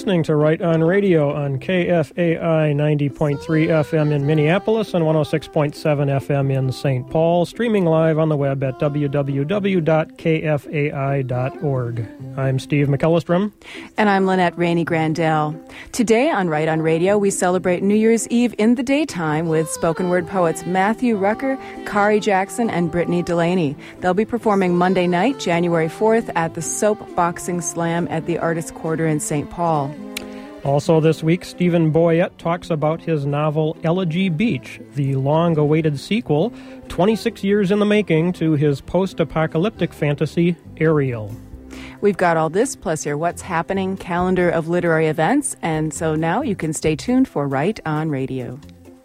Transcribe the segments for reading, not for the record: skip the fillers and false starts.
listening to Right on Radio on KFAI 90.3 FM in Minneapolis and 106.7 FM in St. Paul, streaming live on the web at www.kfai.org. I'm Steve McEllistrom. And I'm Lynette Rainey Grandel. Today on Right on Radio, we celebrate New Year's Eve in the daytime with spoken word poets Matthew Rucker, Kari Jackson, and Brittany Delaney. They'll be performing Monday night, January 4th, at the Soap Boxing Slam at the Artists Quarter in St. Paul. Also this week, Stephen Boyett talks about his novel Elegy Beach, the long-awaited sequel, 26 years in the making, to his post-apocalyptic fantasy, Ariel. We've got all this, plus your What's Happening calendar of literary events, and so now you can stay tuned for Right on Radio.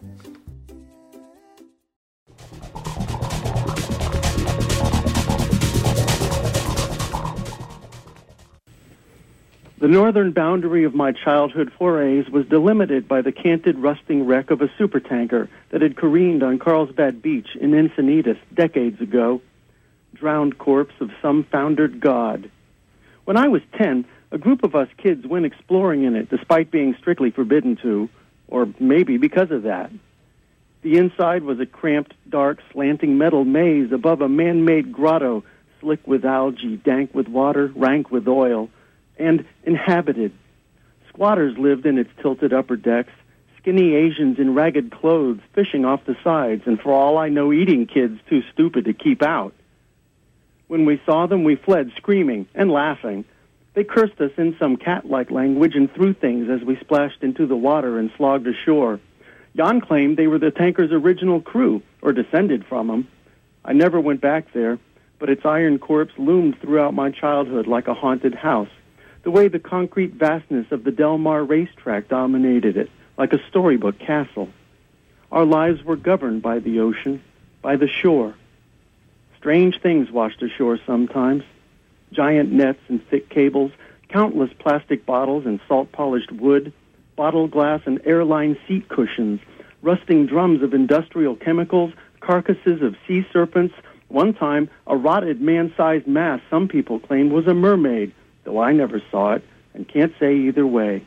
The northern boundary of my childhood forays was delimited by the canted, rusting wreck of a supertanker that had careened on Carlsbad Beach in Encinitas decades ago, drowned corpse of some foundered god. When I was 10, a group of us kids went exploring in it, despite being strictly forbidden to, or maybe because of that. The inside was a cramped, dark, slanting metal maze above a man-made grotto, slick with algae, dank with water, rank with oil, and inhabited. Squatters lived in its tilted upper decks, skinny Asians in ragged clothes fishing off the sides, and for all I know, eating kids too stupid to keep out. When we saw them, we fled, screaming and laughing. They cursed us in some cat-like language and threw things as we splashed into the water and slogged ashore. Jan claimed they were the tanker's original crew, or descended from them. I never went back there, but its iron corpse loomed throughout my childhood like a haunted house, the way the concrete vastness of the Del Mar racetrack dominated it, like a storybook castle. Our lives were governed by the ocean, by the shore. Strange things washed ashore sometimes. Giant nets and thick cables, countless plastic bottles and salt-polished wood, bottle glass and airline seat cushions, rusting drums of industrial chemicals, carcasses of sea serpents. One time, a rotted man-sized mass some people claimed was a mermaid, though I never saw it, and can't say either way.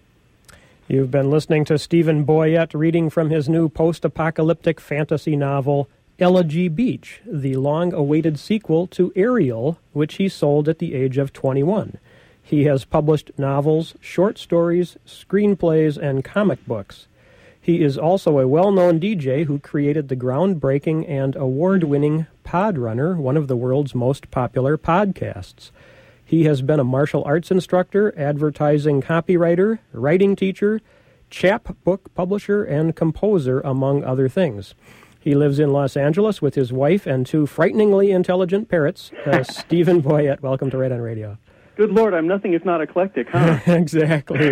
You've been listening to Stephen Boyett reading from his new post-apocalyptic fantasy novel, Elegy Beach, the long-awaited sequel to Ariel, which he sold at the age of 21. He has published novels, short stories, screenplays, and comic books. He is also a well-known DJ who created the groundbreaking and award-winning Podrunner, one of the world's most popular podcasts. He has been a martial arts instructor, advertising copywriter, writing teacher, chapbook publisher, and composer, among other things. He lives in Los Angeles with his wife and two frighteningly intelligent parrots. Stephen Boyett, welcome to Right on Radio. Good Lord, I'm nothing if not eclectic, huh? Exactly.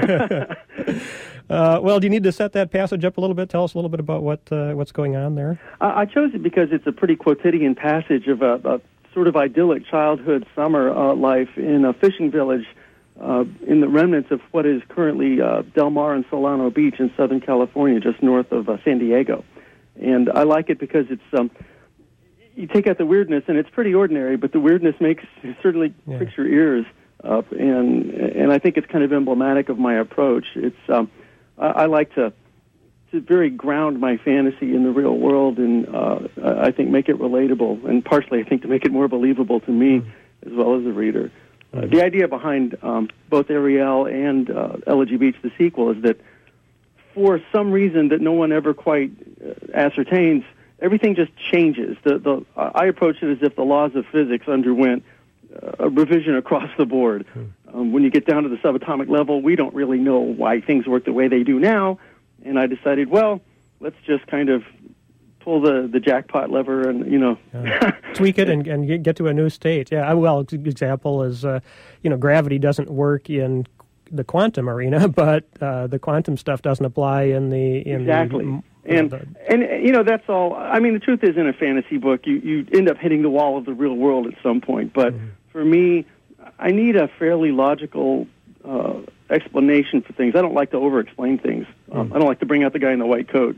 Well, do you need to set that passage up a little bit? Tell us a little bit about what's going on there. I chose it because it's a pretty quotidian passage of a sort of idyllic childhood summer life in a fishing village in the remnants of what is currently Del Mar and Solano Beach in Southern California, just north of San Diego. And I like it because it's you take out the weirdness, and it's pretty ordinary, but the weirdness certainly pricks your ears up, and I think it's kind of emblematic of my approach. It's I like to very ground my fantasy in the real world, and I think make it relatable, and partially I think to make it more believable to me as well as the reader. The idea behind both Ariel and Elegy Beach, the sequel, is that for some reason that no one ever quite ascertains, everything just changes. I approach it as if the laws of physics underwent a revision across the board. When you get down to the subatomic level, we don't really know why things work the way they do now. And I decided, well, let's just kind of pull the jackpot lever and, tweak it and get to a new state. Yeah, well, example is, gravity doesn't work in the quantum arena, but the quantum stuff doesn't apply in the... Exactly. And that's all. I mean, the truth is, in a fantasy book, you end up hitting the wall of the real world at some point. But for me, I need a fairly logical explanation for things. I don't like to over-explain things. I don't like to bring out the guy in the white coat,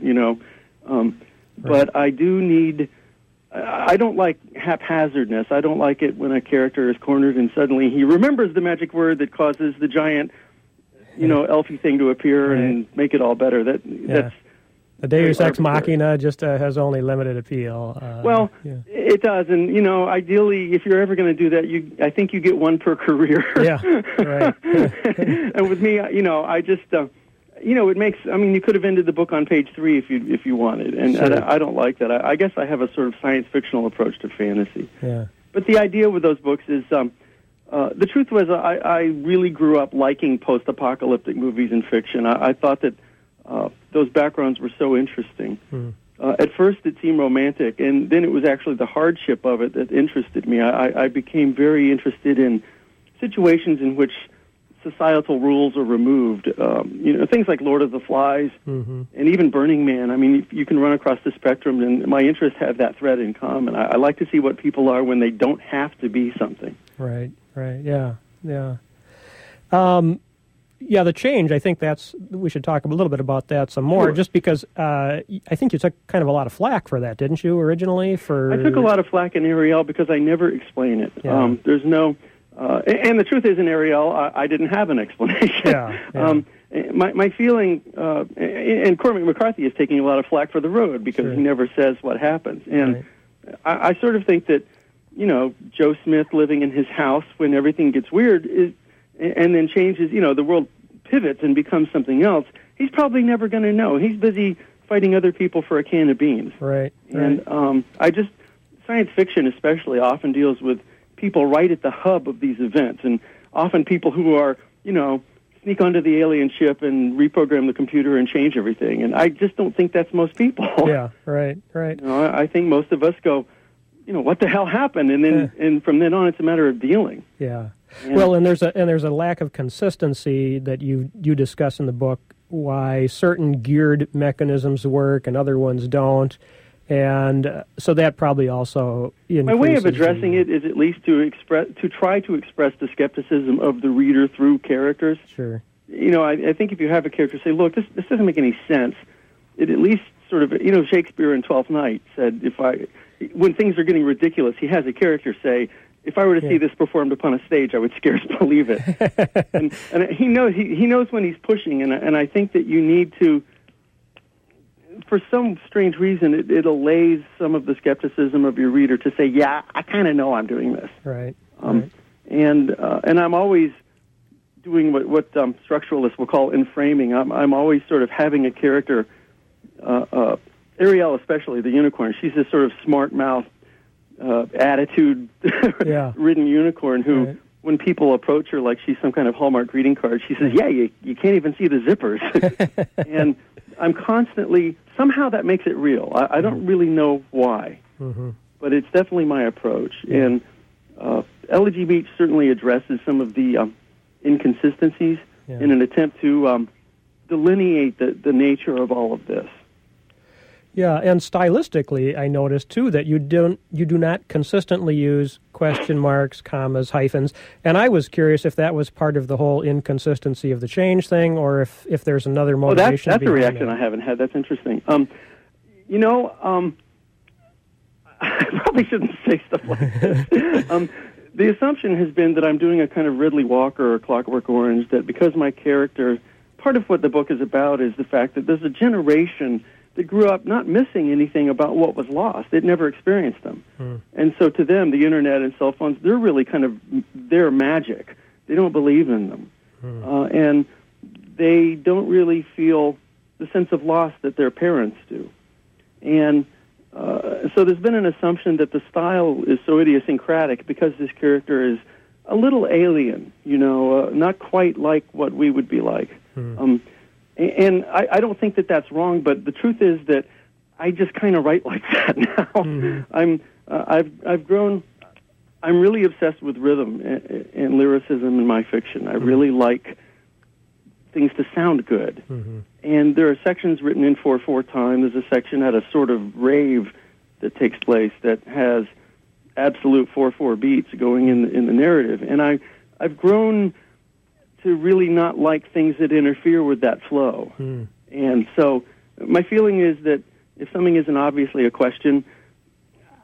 But I do need... I don't like haphazardness. I don't like it when a character is cornered and suddenly he remembers the magic word that causes the giant elfy thing to appear and make it all better. That's the Deus Ex Machina just has only limited appeal. It does, and ideally, if you're ever going to do that, I think you get one per career. Yeah, right. And with me, I just, it makes. I mean, you could have ended the book on page 3 if you wanted, and I don't like that. I guess I have a sort of science fictional approach to fantasy. Yeah. But the idea with those books is, the truth was, I really grew up liking post-apocalyptic movies and fiction. I thought that those backgrounds were so interesting. At first, it seemed romantic, and then it was actually the hardship of it that interested me. I became very interested in situations in which societal rules are removed. Things like Lord of the Flies and even Burning Man. I mean, you can run across the spectrum, and my interests have that thread in common. I like to see what people are when they don't have to be something. Right, yeah. The change, I think we should talk a little bit about that some more, just because I think you took kind of a lot of flack for that, didn't you, originally? I took a lot of flack in Ariel because I never explain it. Yeah. There's no... and the truth is, in Ariel, I didn't have an explanation. Yeah. My feeling, and Cormac McCarthy is taking a lot of flack for The Road because he never says what happens. And I sort of think that, Joe Smith living in his house when everything gets weird and then changes, the world pivots and becomes something else, he's probably never going to know. He's busy fighting other people for a can of beans. Right. And science fiction especially often deals with people right at the hub of these events, and often people who are, sneak onto the alien ship and reprogram the computer and change everything. And I just don't think that's most people. Yeah, right. I think most of us go, what the hell happened? And then, and from then on, it's a matter of dealing. Yeah. Well, and there's a lack of consistency that you discuss in the book, why certain geared mechanisms work and other ones don't. And so that probably also increases. My way of addressing it is at least to try to express the skepticism of the reader through characters. Sure. I think if you have a character say, look, this doesn't make any sense, it at least sort of, Shakespeare in Twelfth Night said, when things are getting ridiculous, he has a character say, if I were to see this performed upon a stage, I would scarce believe it. and he knows when he's pushing, and I think that you need to, for some strange reason, it allays some of the skepticism of your reader to say, yeah, I kind of know I'm doing this. Right. And I'm always doing what structuralists will call inframing. I'm always sort of having a character, Ariel especially, the unicorn, she's this sort of smart-mouth, attitude-ridden unicorn who, when people approach her like she's some kind of Hallmark greeting card, she says, yeah, you can't even see the zippers. And I'm constantly, somehow that makes it real. I don't really know why, but it's definitely my approach. And Elegy Beach certainly addresses some of the inconsistencies in an attempt to delineate the nature of all of this. Yeah, and stylistically, I noticed too that you do not consistently use question marks, commas, hyphens, and I was curious if that was part of the whole inconsistency of the change thing, or if there's another motivation. That's a reaction I haven't had. That's interesting. I probably shouldn't say stuff like this. The assumption has been that I'm doing a kind of Ridley Walker or Clockwork Orange, that because my character, part of what the book is about is the fact that there's a generation that grew up not missing anything about what was lost. It never experienced them. And so to them, the internet and cell phones, they're really they're magic. They don't believe in them. And they don't really feel the sense of loss that their parents do. And so there's been an assumption that the style is so idiosyncratic because this character is a little alien, not quite like what we would be like. And I don't think that that's wrong, but the truth is that I just kind of write like that now. I've grown. I'm really obsessed with rhythm and lyricism in my fiction. I really like things to sound good. And there are sections written in 4/4 time. There's a section at a sort of rave that takes place that has absolute 4/4 beats going in the narrative. And I've grown to really not like things that interfere with that flow. And so my feeling is that if something isn't obviously a question,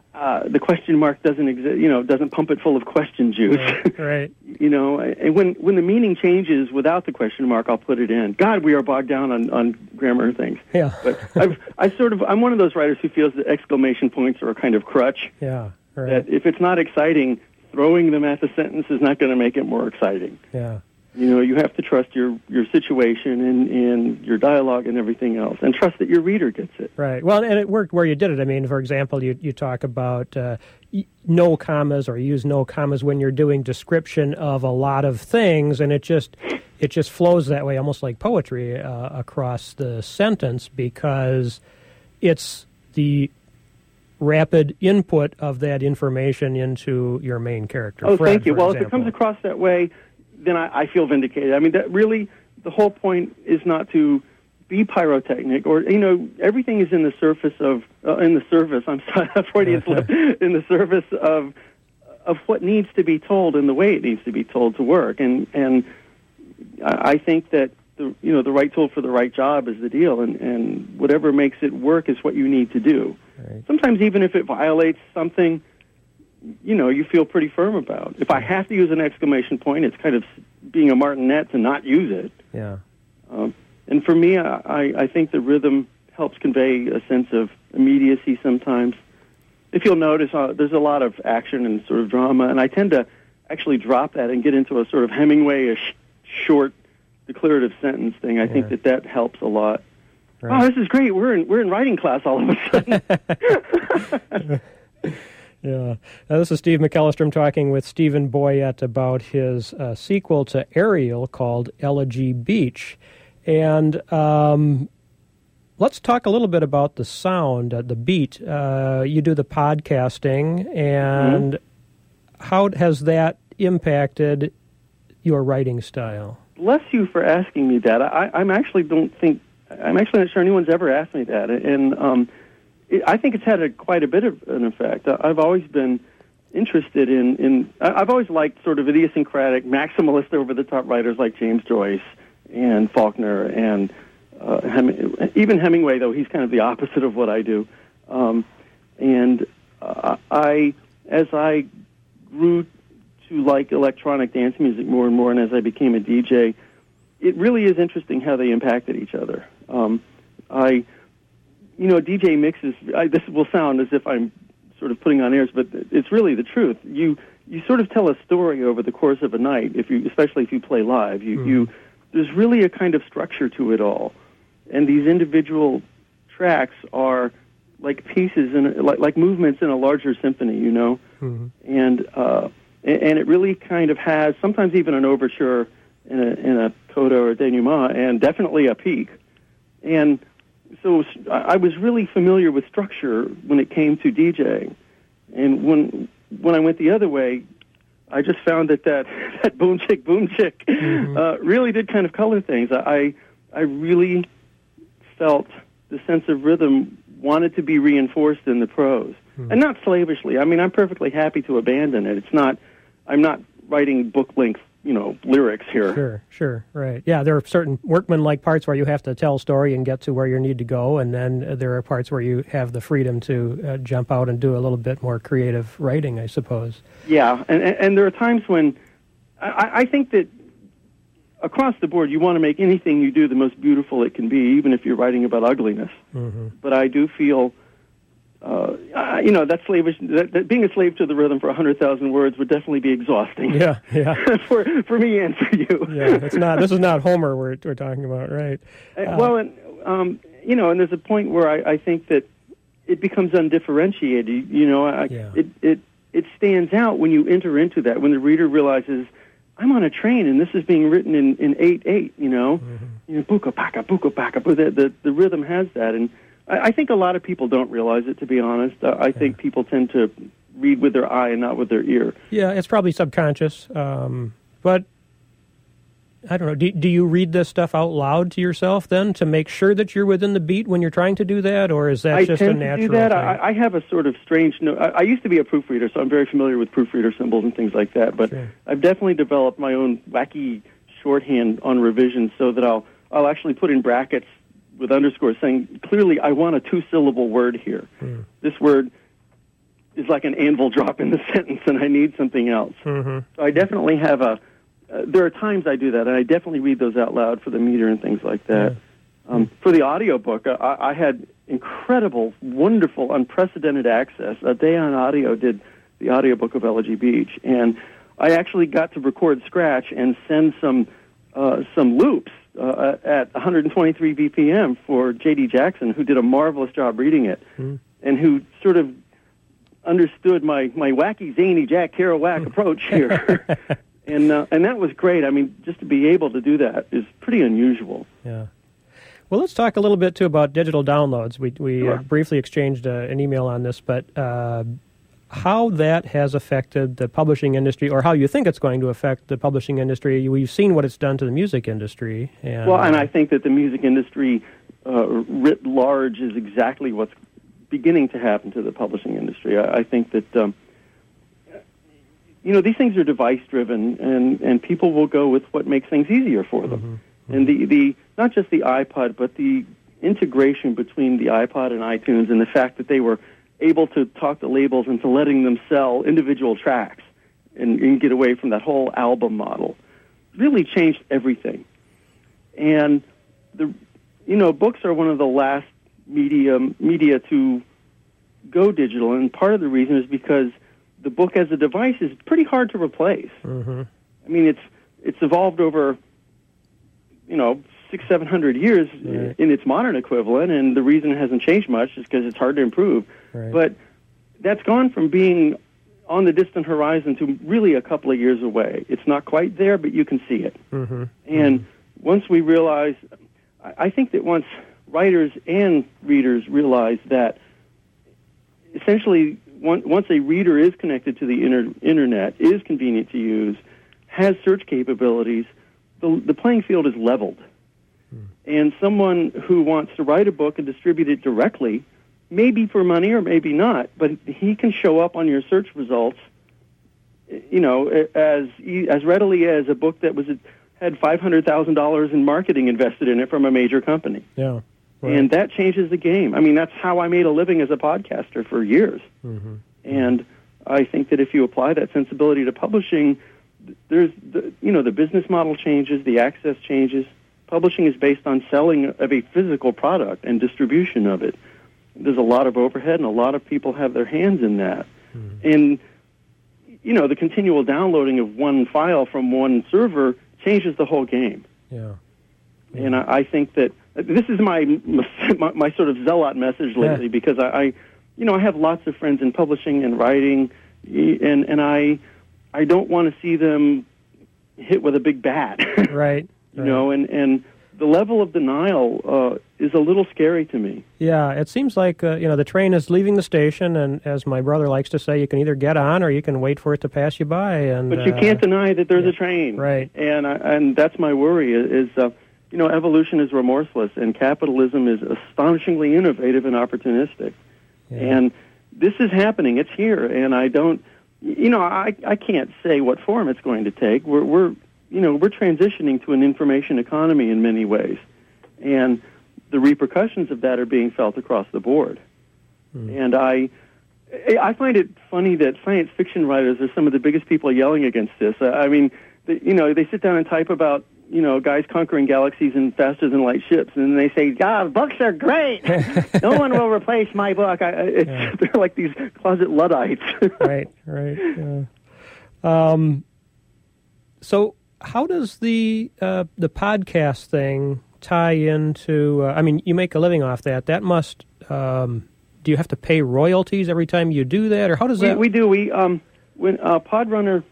the question mark doesn't exist, doesn't pump it full of question juice. Right. And when the meaning changes without the question mark, I'll put it in. God, we are bogged down on grammar things. Yeah. But I'm one of those writers who feels that exclamation points are a kind of crutch. Yeah. Right. That if it's not exciting, throwing them at the sentence is not going to make it more exciting. Yeah. You have to trust your situation and your dialogue and everything else, and trust that your reader gets it. Right. Well, and it worked where you did it. I mean, for example, you talk about no commas, or use no commas when you're doing description of a lot of things, and it just flows that way, almost like poetry across the sentence, because it's the rapid input of that information into your main character. Oh, Fred, thank you. for Well, example. if it comes across that way, then I feel vindicated. I mean, that really, the whole point is not to be pyrotechnic, or everything is in the service. I'm sorry, Freudian slip. In the service of what needs to be told and the way it needs to be told to work. And I think that the right tool for the right job is the deal, and whatever makes it work is what you need to do. Right. Sometimes even if it violates something, you feel pretty firm about. If I have to use an exclamation point, it's kind of being a martinet to not use it. Yeah. And for me, I think the rhythm helps convey a sense of immediacy sometimes. If you'll notice, there's a lot of action and sort of drama, and I tend to actually drop that and get into a sort of Hemingway-ish short declarative sentence thing. I think that helps a lot. Right. Oh, this is great. We're in writing class all of a sudden. Yeah. Now, this is Steve McAllister. I'm talking with Stephen Boyett about his sequel to Ariel called Elegy Beach. And let's talk a little bit about the sound, the beat. You do the podcasting, and how has that impacted your writing style? Bless you for asking me that. I'm actually not sure anyone's ever asked me that. And I think it's had quite a bit of an effect. I've always been interested in I've always liked sort of idiosyncratic, maximalist, over-the-top writers like James Joyce and Faulkner and even Hemingway, though he's kind of the opposite of what I do. As I grew to like electronic dance music more and more, and as I became a DJ, it really is interesting how they impacted each other. DJ mixes, this will sound as if I'm sort of putting on airs, but it's really the truth. You sort of tell a story over the course of a night, especially if you play live. There's really a kind of structure to it all. And these individual tracks are like pieces, like movements in a larger symphony, Mm-hmm. And it really kind of has sometimes even an overture in a coda or a denouement, and definitely a peak. And so I was really familiar with structure when it came to DJing. And when I went the other way, I just found that boom chick mm-hmm. Really did kind of color things. I really felt the sense of rhythm wanted to be reinforced in the prose. Mm-hmm. And not slavishly. I mean, I'm perfectly happy to abandon it. I'm not writing book-length lyrics here. Sure, right. Yeah, there are certain workman-like parts where you have to tell a story and get to where you need to go, and then there are parts where you have the freedom to jump out and do a little bit more creative writing, I suppose. Yeah, and there are times when I think that across the board you want to make anything you do the most beautiful it can be, even if you're writing about ugliness. Mm-hmm. But I do feel that slavish. That being a slave to the rhythm for 100,000 words would definitely be exhausting. Yeah. for me and for you. Yeah, it's not. This is not Homer we're talking about, right? And there's a point where I think that it becomes undifferentiated. It stands out when you enter into that, when the reader realizes I'm on a train and this is being written in 8/8. Mm-hmm. Buka paka, buka paka. The rhythm has that, and I think a lot of people don't realize it, to be honest. I think people tend to read with their eye and not with their ear. Yeah, it's probably subconscious. But I don't know. Do you read this stuff out loud to yourself then to make sure that you're within the beat when you're trying to do that, or is that just a natural thing? I tend to do that. I have a sort of strange... I used to be a proofreader, so I'm very familiar with proofreader symbols and things like that. But sure. I've definitely developed my own wacky shorthand on revision so that I'll actually put in brackets with underscores saying, clearly, I want a 2-syllable word here. This word is like an anvil drop in the sentence, and I need something else. Mm-hmm. So I definitely have there are times I do that, and I definitely read those out loud for the meter and things like that. Yeah. For the audiobook, I had incredible, wonderful, unprecedented access. Day On Audio did the audiobook of Elegy Beach, and I actually got to record scratch and send some loops at 123 BPM for J.D. Jackson, who did a marvelous job reading it, and who sort of understood my wacky, zany Jack Kerouac approach here. And that was great. I mean, just to be able to do that is pretty unusual. Yeah. Well, let's talk a little bit, too, about digital downloads. We Sure. briefly exchanged an email on this, but how that has affected the publishing industry, or how you think it's going to affect the publishing industry. We've seen what it's done to the music industry. And I think that the music industry writ large is exactly what's beginning to happen to the publishing industry. I think that, these things are device-driven, and people will go with what makes things easier for them. Mm-hmm. And the not just the iPod, but the integration between the iPod and iTunes, and the fact that they were able to talk to labels into letting them sell individual tracks and get away from that whole album model really changed everything. And books are one of the last media to go digital, and part of the reason is because the book as a device is pretty hard to replace. Mm-hmm. I mean, it's evolved over 600-700 years right. in its modern equivalent, and the reason it hasn't changed much is because it's hard to improve. Right. But that's gone from being on the distant horizon to really a couple of years away. It's not quite there, but you can see it. Mm-hmm. And once we realize, I think that once writers and readers realize that essentially once a reader is connected to the internet, is convenient to use, has search capabilities, the playing field is leveled. And someone who wants to write a book and distribute it directly, maybe for money or maybe not, but he can show up on your search results, as readily as a book that had $500,000 in marketing invested in it from a major company. Yeah. Right. And that changes the game. I mean, that's how I made a living as a podcaster for years. Mm-hmm. And I think that if you apply that sensibility to publishing, there's the business model changes, the access changes. Publishing is based on selling of a physical product and distribution of it. There's a lot of overhead, and a lot of people have their hands in that. Mm-hmm. And, the continual downloading of one file from one server changes the whole game. Yeah. And I think that this is my sort of zealot message lately, because I have lots of friends in publishing and writing, and I don't want to see them hit with a big bat. Right. And the level of denial is a little scary to me. Yeah, it seems like the train is leaving the station, and as my brother likes to say, you can either get on or you can wait for it to pass you by. And but you can't deny that there's a train, right? And that's my worry. Is evolution is remorseless, and capitalism is astonishingly innovative and opportunistic. Yeah. And this is happening. It's here, and I don't. I can't say what form it's going to take. We're transitioning to an information economy in many ways, and the repercussions of that are being felt across the board. And I find it funny that science fiction writers are some of the biggest people yelling against this. They sit down and type about guys conquering galaxies in faster-than-light ships, and they say, "God, books are great. No one will replace my book." They're like these closet Luddites. Right. Yeah. So, how does the podcast thing tie into? You make a living off that. That must. Do you have to pay royalties every time you do that, or how does that? We do. When Podrunner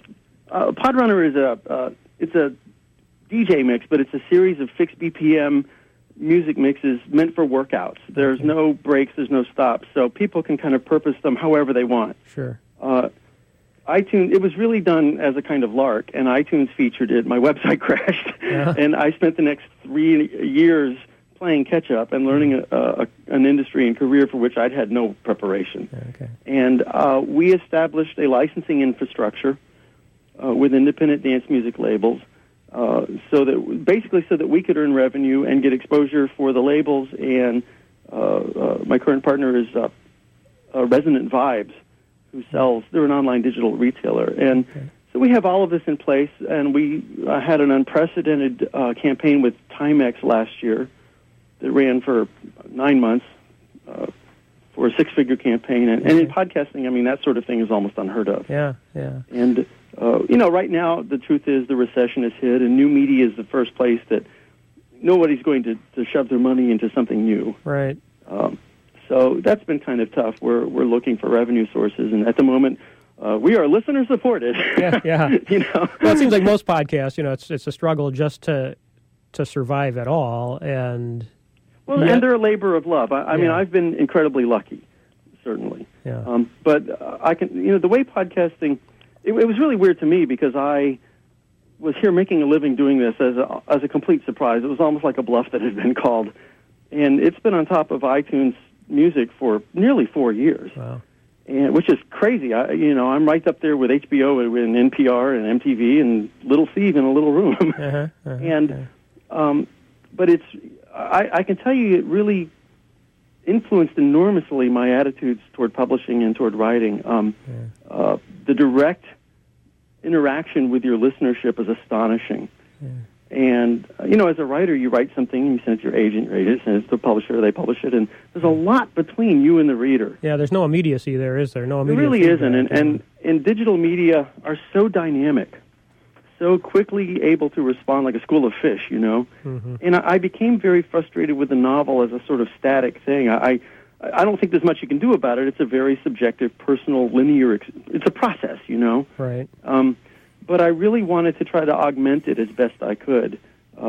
is it's a DJ mix, but it's a series of fixed BPM music mixes meant for workouts. There's no breaks, there's no stops, so people can kind of purpose them however they want. Sure. iTunes, it was really done as a kind of lark, and iTunes featured it. My website crashed, and I spent the next 3 years playing catch-up and learning an industry and career for which I'd had no preparation. Okay. And we established a licensing infrastructure with independent dance music labels, so that we could earn revenue and get exposure for the labels. And my current partner is Resonant Vibes, who sells. They're an online digital retailer, and so we have all of this in place. And we had an unprecedented campaign with Timex last year that ran for 9 months for a six-figure campaign. And in podcasting, I mean, that sort of thing is almost unheard of. Yeah. And right now, the truth is the recession has hit, and new media is the first place that nobody's going to shove their money into something new. Right. So that's been kind of tough. We're looking for revenue sources, and at the moment, we are listener supported. Yeah. Well, it seems like most podcasts, it's a struggle just to survive at all, and and they're a labor of love. I mean, I've been incredibly lucky, certainly. Yeah. But I can, the way podcasting, it was really weird to me because I was here making a living doing this as a complete surprise. It was almost like a bluff that had been called, and it's been on top of iTunes Music for nearly 4 years. Wow. And which is crazy. I'm right up there with HBO and NPR and MTV and Little Steve in a little room. But I can tell you it really influenced enormously my attitudes toward publishing and toward writing. The direct interaction with your listenership is astonishing. Yeah. And, as a writer, you write something, you send it to your agent, you send it to the publisher, they publish it, and there's a lot between you and the reader. Yeah, there's no immediacy there, is there? No immediacy. There really isn't, and digital media are so dynamic, so quickly able to respond like a school of fish, Mm-hmm. And I became very frustrated with the novel as a sort of static thing. I don't think there's much you can do about it. It's a very subjective, personal, linear, it's a process, Right. But I really wanted to try to augment it as best I could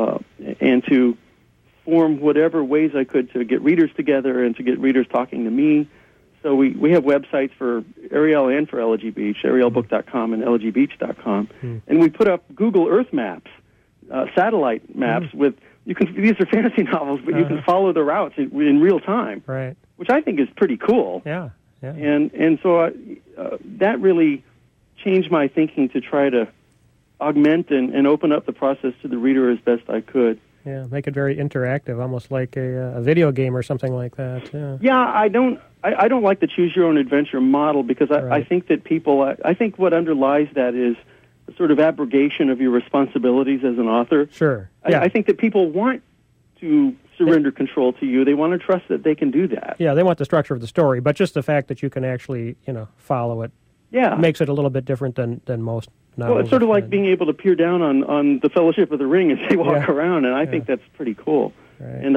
and to form whatever ways I could to get readers together and to get readers talking to me. So we have websites for Ariel and for Elegy Beach, arielbook.com and elegybeach.com. And we put up Google Earth maps, satellite maps with, these are fantasy novels, but you can follow the routes in real time, right? Which I think is pretty cool. Yeah. And so that really changed my thinking to try to augment and open up the process to the reader as best I could. Yeah, make it very interactive, almost like a video game or something like that. Yeah, I don't like the choose your own adventure model because I think that I think what underlies that is a sort of abrogation of your responsibilities as an author. Sure. Yeah. I think that people want to surrender control to you. They want to trust that they can do that. Yeah, they want the structure of the story, but just the fact that you can actually, follow it makes it a little bit different than most novels. Well, it's sort of like being able to peer down on the Fellowship of the Ring as they walk around, and I think that's pretty cool. Right. And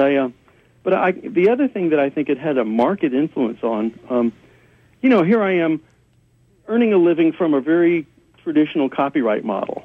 the other thing that I think it had a marked influence on, here I am earning a living from a very traditional copyright model.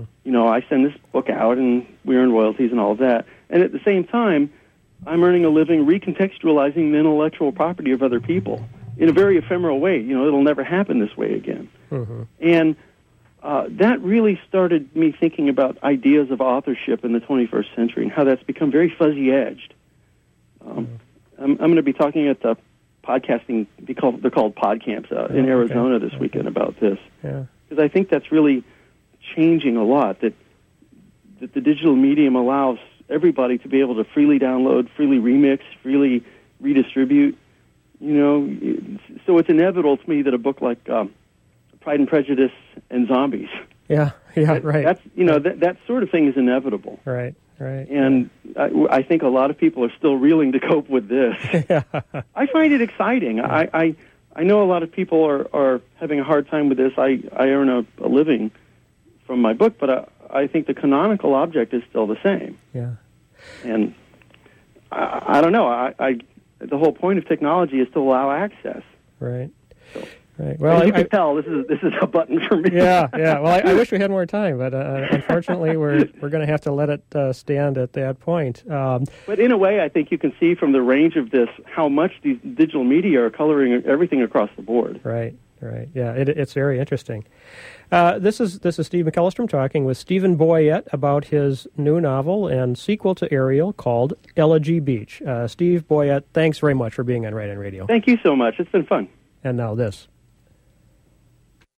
I send this book out, and we earn royalties and all of that. And at the same time, I'm earning a living recontextualizing the intellectual property of other people in a very ephemeral way. It'll never happen this way again. And that really started me thinking about ideas of authorship in the 21st century and how that's become very fuzzy-edged. I'm going to be talking at the podcasting, they're called PodCamps in Arizona this weekend about this. Because I think that's really changing a lot, that the digital medium allows everybody to be able to freely download, freely remix, freely redistribute. So it's inevitable to me that a book like Pride and Prejudice and Zombies. Right. That's that sort of thing is inevitable. Right. And I think a lot of people are still reeling to cope with this. I find it exciting. I know a lot of people are having a hard time with this. I earn a living from my book, but I think the canonical object is still the same. Yeah. And I don't know. The whole point of technology is to allow access. Right. So, right. Well, as you can tell, this is a button for me. Yeah. Well, I wish we had more time, but unfortunately, we're going to have to let it stand at that point. But in a way, I think you can see from the range of this how much these digital media are coloring everything across the board. Right. Yeah, it's very interesting. This is Steve McElstrom talking with Stephen Boyett about his new novel and sequel to Ariel called Elegy Beach. Steve Boyett, thanks very much for being on Right On Radio. Thank you so much. It's been fun. And now this.